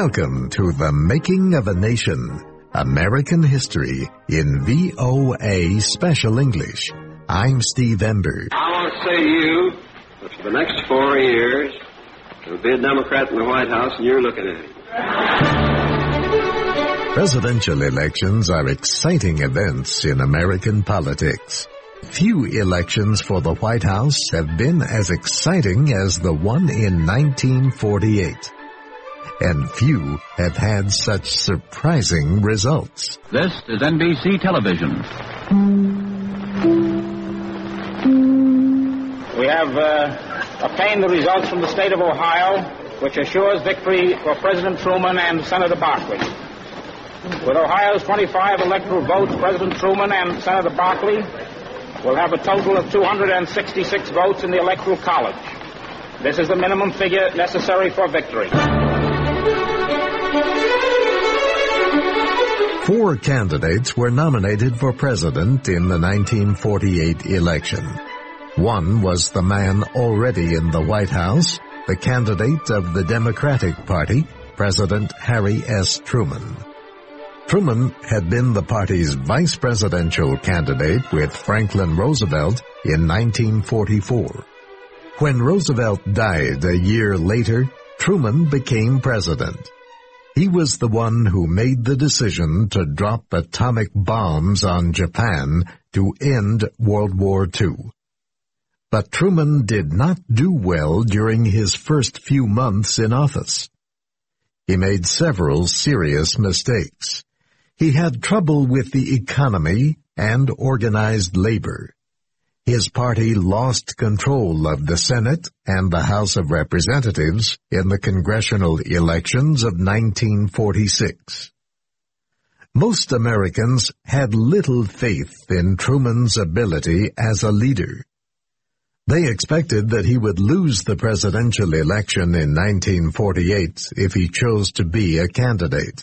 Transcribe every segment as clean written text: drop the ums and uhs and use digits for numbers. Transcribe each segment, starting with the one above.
Welcome to The Making of a Nation, American History in VOA Special English. I'm Steve Ember. I want to say to you that for the next 4 years, there'll be a Democrat in the White House, and you're looking at him. Presidential elections are exciting events in American politics. Few elections for the White House have been as exciting as the one in 1948. And few have had such surprising results. This is NBC Television. We have obtained the results from the state of Ohio, which assures victory for President Truman and Senator Barkley. With Ohio's 25 electoral votes, President Truman and Senator Barkley will have a total of 266 votes in the Electoral College. This is the minimum figure necessary for victory. 4 candidates were nominated for president in the 1948 election. One was the man already in the White House, the candidate of the Democratic Party, President Harry S. Truman. Truman had been the party's vice presidential candidate with Franklin Roosevelt in 1944. When Roosevelt died a year later, Truman became president. He was the one who made the decision to drop atomic bombs on Japan to end World War II. But Truman did not do well during his first few months in office. He made several serious mistakes. He had trouble with the economy and organized labor. His party lost control of the Senate and the House of Representatives in the congressional elections of 1946. Most Americans had little faith in Truman's ability as a leader. They expected that he would lose the presidential election in 1948 if he chose to be a candidate.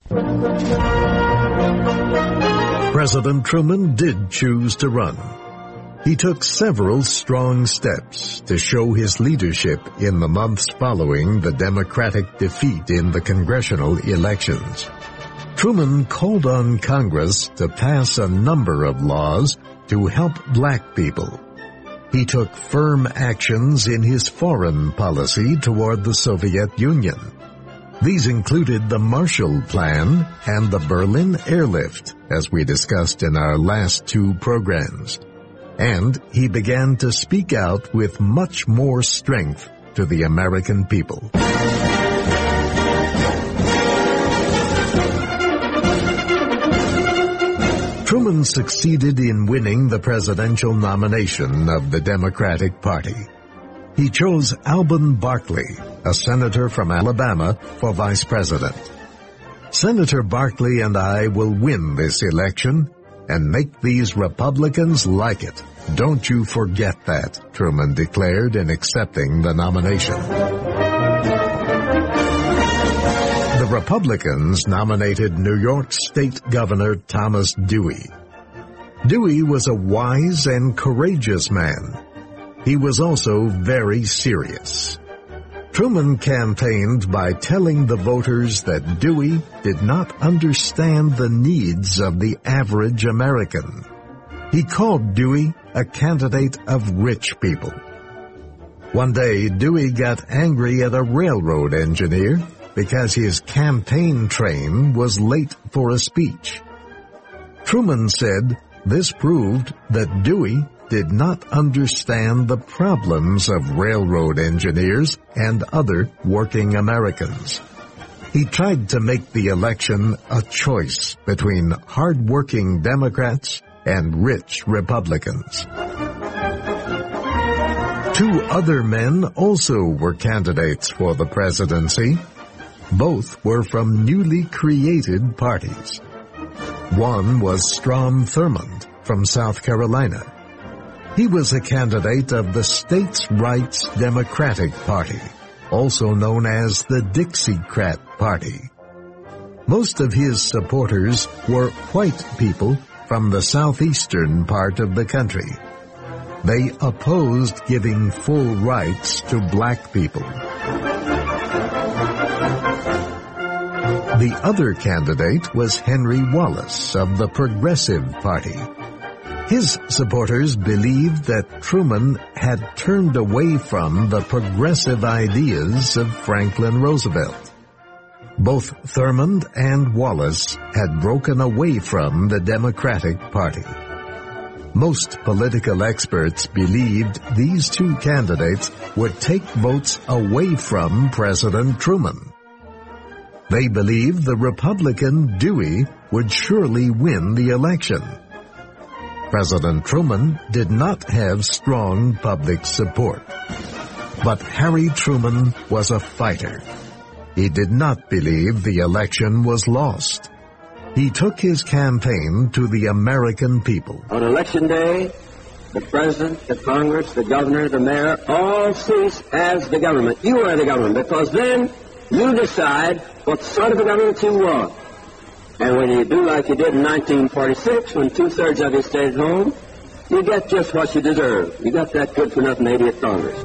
President Truman did choose to run. He took several strong steps to show his leadership in the months following the Democratic defeat in the congressional elections. Truman called on Congress to pass a number of laws to help black people. He took firm actions in his foreign policy toward the Soviet Union. These included the Marshall Plan and the Berlin Airlift, as we discussed in our last 2 programs. And he began to speak out with much more strength to the American people. Truman succeeded in winning the presidential nomination of the Democratic Party. He chose Alben Barkley, a senator from Alabama, for vice president. Senator Barkley and I will win this election and make these Republicans like it. Don't you forget that, Truman declared in accepting the nomination. The Republicans nominated New York State Governor Thomas Dewey. Dewey was a wise and courageous man. He was also very serious. Truman campaigned by telling the voters that Dewey did not understand the needs of the average American. He called Dewey a candidate of rich people. One day, Dewey got angry at a railroad engineer because his campaign train was late for a speech. Truman said this proved that Dewey did not understand the problems of railroad engineers and other working Americans. He tried to make the election a choice between hard-working Democrats and rich Republicans. 2 other men also were candidates for the presidency. Both were from newly created parties. One was Strom Thurmond from South Carolina. He was a candidate of the States' Rights Democratic Party, also known as the Dixiecrat Party. Most of his supporters were white people from the southeastern part of the country. They opposed giving full rights to black people. The other candidate was Henry Wallace of the Progressive Party. His supporters believed that Truman had turned away from the progressive ideas of Franklin Roosevelt. Both Thurmond and Wallace had broken away from the Democratic Party. Most political experts believed these two candidates would take votes away from President Truman. They believed the Republican Dewey would surely win the election. President Truman did not have strong public support. But Harry Truman was a fighter. He did not believe the election was lost. He took his campaign to the American people. On election day, the president, the Congress, the governor, the mayor, all cease as the government. You are the government, because then you decide what sort of a government you want. And when you do like you did in 1946, when two-thirds of you stayed at home, you get just what you deserve. You got that good-for-nothing idiot Congress.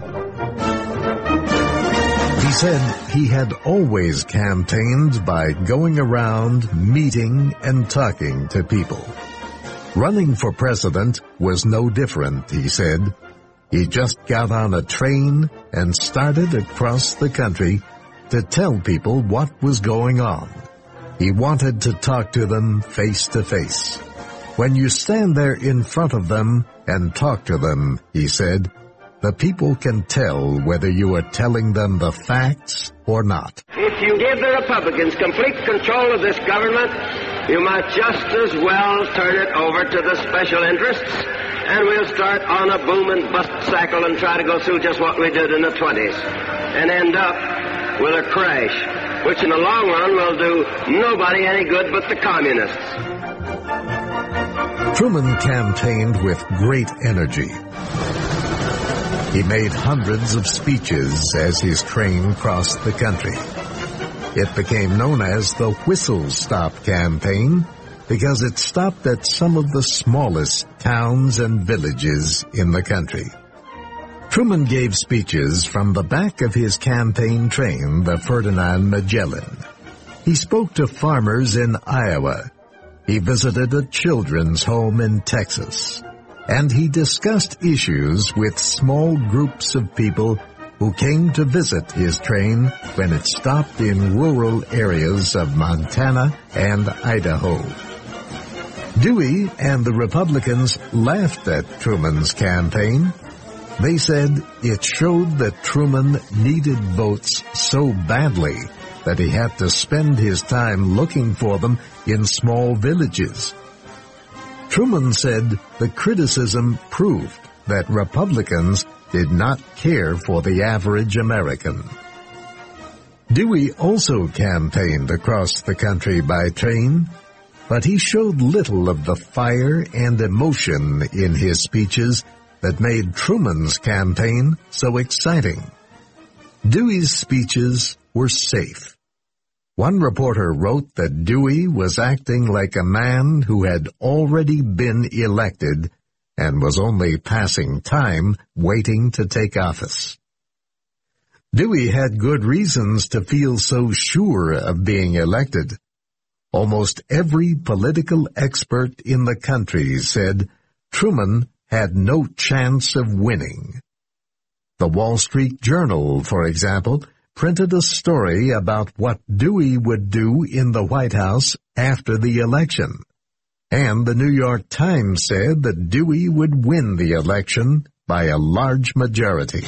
He said he had always campaigned by going around, meeting, and talking to people. Running for president was no different, he said. He just got on a train and started across the country to tell people what was going on. He wanted to talk to them face to face. When you stand there in front of them and talk to them, he said, the people can tell whether you are telling them the facts or not. If you give the Republicans complete control of this government, you might just as well turn it over to the special interests, and we'll start on a boom and bust cycle and try to go through just what we did in the 20s, and end up with a crash, which in the long run will do nobody any good but the communists. Truman campaigned with great energy. He made hundreds of speeches as his train crossed the country. It became known as the Whistle Stop Campaign because it stopped at some of the smallest towns and villages in the country. Truman gave speeches from the back of his campaign train, the Ferdinand Magellan. He spoke to farmers in Iowa. He visited a children's home in Texas. And he discussed issues with small groups of people who came to visit his train when it stopped in rural areas of Montana and Idaho. Dewey and the Republicans laughed at Truman's campaign. They said it showed that Truman needed votes so badly that he had to spend his time looking for them in small villages. Truman said the criticism proved that Republicans did not care for the average American. Dewey also campaigned across the country by train, but he showed little of the fire and emotion in his speeches that made Truman's campaign so exciting. Dewey's speeches were safe. One reporter wrote that Dewey was acting like a man who had already been elected and was only passing time waiting to take office. Dewey had good reasons to feel so sure of being elected. Almost every political expert in the country said Truman had no chance of winning. The Wall Street Journal, for example, printed a story about what Dewey would do in the White House after the election. And the New York Times said that Dewey would win the election by a large majority.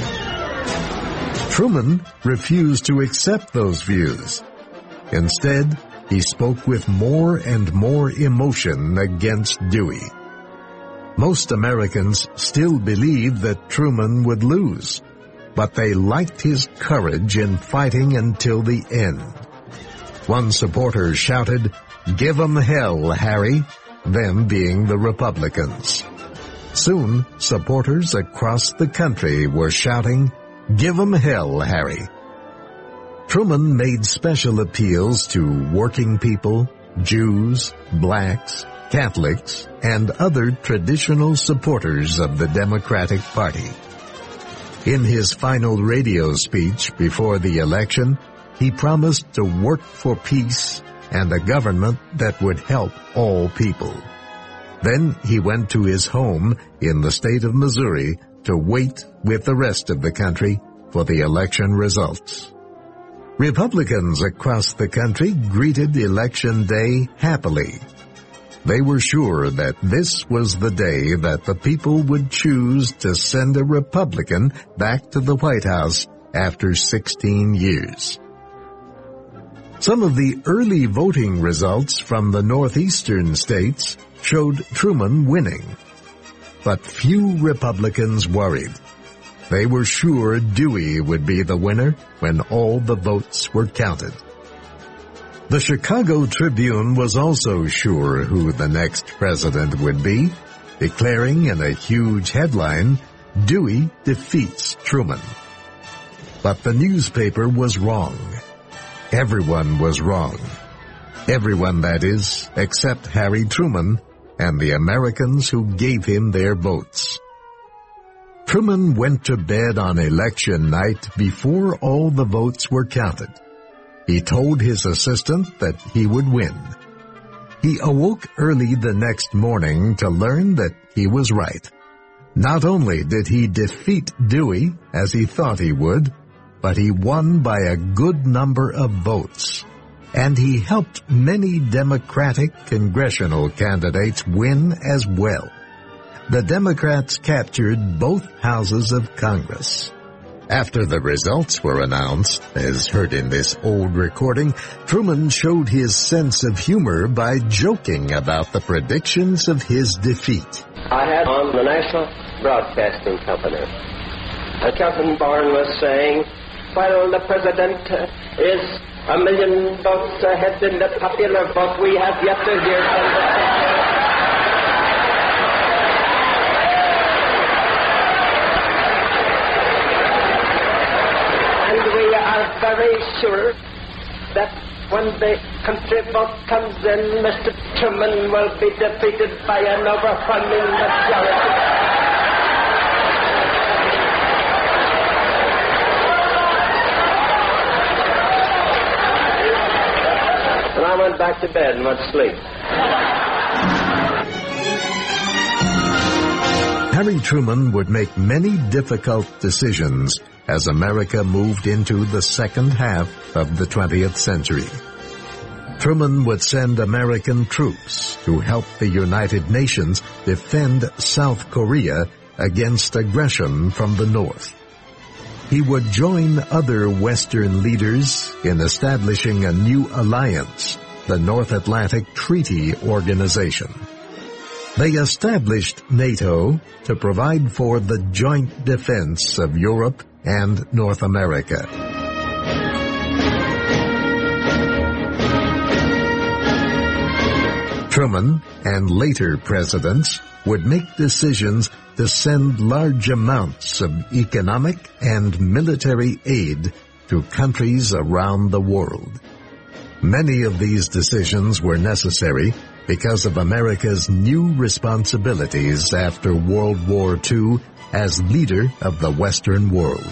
Truman refused to accept those views. Instead, he spoke with more and more emotion against Dewey. Most Americans still believed that Truman would lose, but they liked his courage in fighting until the end. One supporter shouted, "Give 'em hell, Harry," them being the Republicans. Soon, supporters across the country were shouting, "Give 'em hell, Harry." Truman made special appeals to working people, Jews, blacks, Catholics, and other traditional supporters of the Democratic Party. In his final radio speech before the election, he promised to work for peace and a government that would help all people. Then he went to his home in the state of Missouri to wait with the rest of the country for the election results. Republicans across the country greeted Election Day happily. They were sure that this was the day that the people would choose to send a Republican back to the White House after 16 years. Some of the early voting results from the northeastern states showed Truman winning. But few Republicans worried. They were sure Dewey would be the winner when all the votes were counted. The Chicago Tribune was also sure who the next president would be, declaring in a huge headline, "Dewey defeats Truman." But the newspaper was wrong. Everyone was wrong. Everyone, that is, except Harry Truman and the Americans who gave him their votes. Truman went to bed on election night before all the votes were counted. He told his assistant that he would win. He awoke early the next morning to learn that he was right. Not only did he defeat Dewey, as he thought he would, but he won by a good number of votes. And he helped many Democratic congressional candidates win as well. The Democrats captured both houses of Congress. After the results were announced, as heard in this old recording, Truman showed his sense of humor by joking about the predictions of his defeat. I had on the National Broadcasting Company. Kelton Bourne was saying, while the president is 1 million votes ahead in the popular vote, we have yet to hear from the president. We are very sure that when the country vote comes in, Mr. Truman will be defeated by an overwhelming majority. And I went back to bed and went to sleep. Harry Truman would make many difficult decisions as America moved into the second half of the 20th century. Truman would send American troops to help the United Nations defend South Korea against aggression from the North. He would join other Western leaders in establishing a new alliance, the North Atlantic Treaty Organization. They established NATO to provide for the joint defense of Europe and North America. Truman and later presidents would make decisions to send large amounts of economic and military aid to countries around the world. Many of these decisions were necessary because of America's new responsibilities after World War II as leader of the Western world.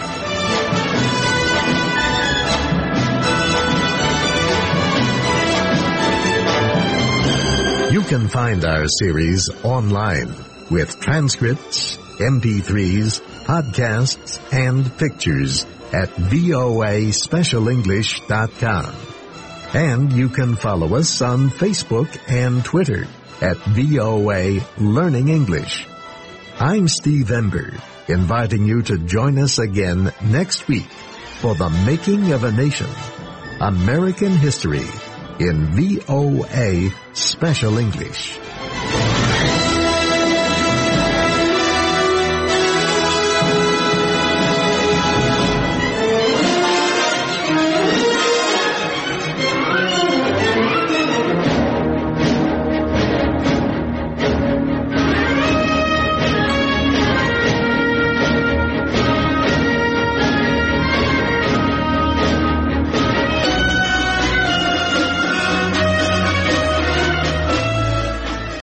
You can find our series online with transcripts, MP3s, podcasts, and pictures at voaspecialenglish.com. And you can follow us on Facebook and Twitter at VOA Learning English. I'm Steve Ember, inviting you to join us again next week for The Making of a Nation, American History in VOA Special English.